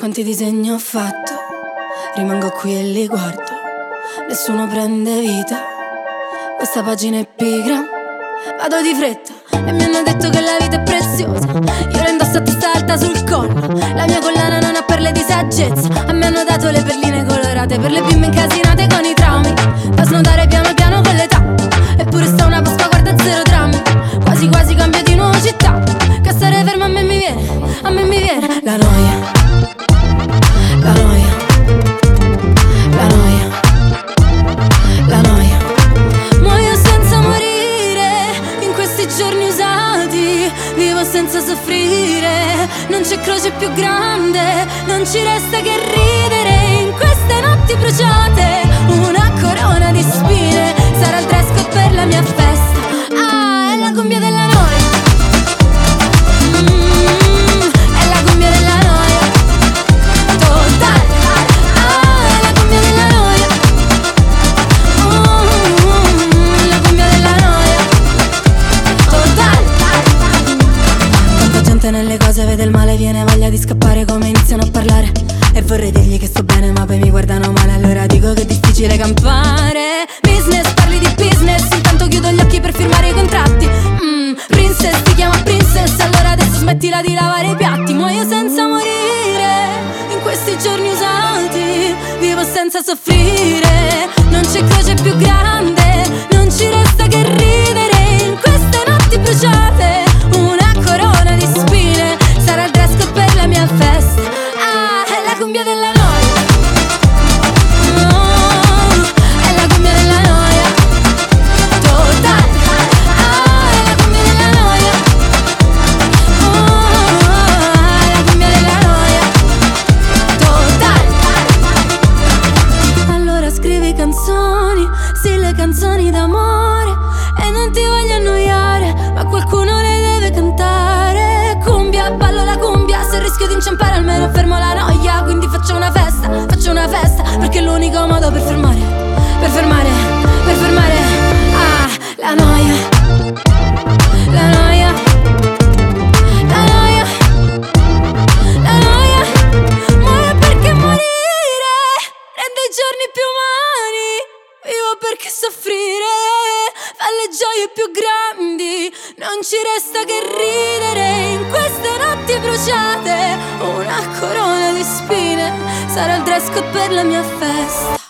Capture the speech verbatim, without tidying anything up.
Quanti disegni ho fatto, rimango qui e li guardo, nessuno prende vita, questa pagina è pigra, vado di fretta e mi hanno detto che la vita è preziosa. Io la indosso a testa alta sul collo, la mia collana non ha perle di saggezza. A me hanno dato le perline colorate per le bimbe incasinate con i traumi, da snodare piano piano con l'età. Eppure sta una Pasqua, guarda zero drammi, quasi quasi cambio di nuovo città. Che stare fermo a me mi viene, a me mi viene la noia. La noia, la noia, la noia. Muoio senza morire in questi giorni usati, vivo senza soffrire, non c'è croce più grande, non ci resta che ridere in queste notti bruciate. Una corona di spine sarà il dress code per la mia festa. Ah, è la cumbia della noia. Mm, è la cumbia della noia. Totale. Ah, è la cumbia della noia. Mm, la cumbia della noia. Totale. Tanta gente nelle cose vede il male, viene voglia di scappare come iniziano a parlare. E vorrei dirgli che sto bene ma poi mi guardano male, allora dico che è difficile campare. Business, parli di business, intanto chiudo gli occhi per firmare i contratti. mm, Princess, ti chiama princess, allora adesso smettila di lavare i piatti. Muoio senza morire in questi giorni usati, vivo senza soffrire, non c'è croce più grande, non ci resta che ridere in queste notti bruciate. Una corona di spine sarà il dress code per la mia festa. Ah, è la cumbia della noia. Oh, è la cumbia della noia. Totale. Ah, è la cumbia della noia. Oh, è la cumbia della noia. Totale. Allora scrivi canzoni, sì, le canzoni d'amore, e non ti voglio annoiare, ma qualcuno le deve cantare. Cumbia, ballo la cumbia, se rischio di inciampare almeno fermo la noia. Quindi faccio una festa, faccio una festa, perché è l'unico modo per fermare, per fermare, per fermare. Ah, la noia, la noia, la noia, la noia. Muoio perché morire rende i giorni più umani, vivo perché soffrire fa le gioie più grandi, non ci resta che ridere in queste notti bruciate. Una corona di spine sarà il dress code per la mia festa.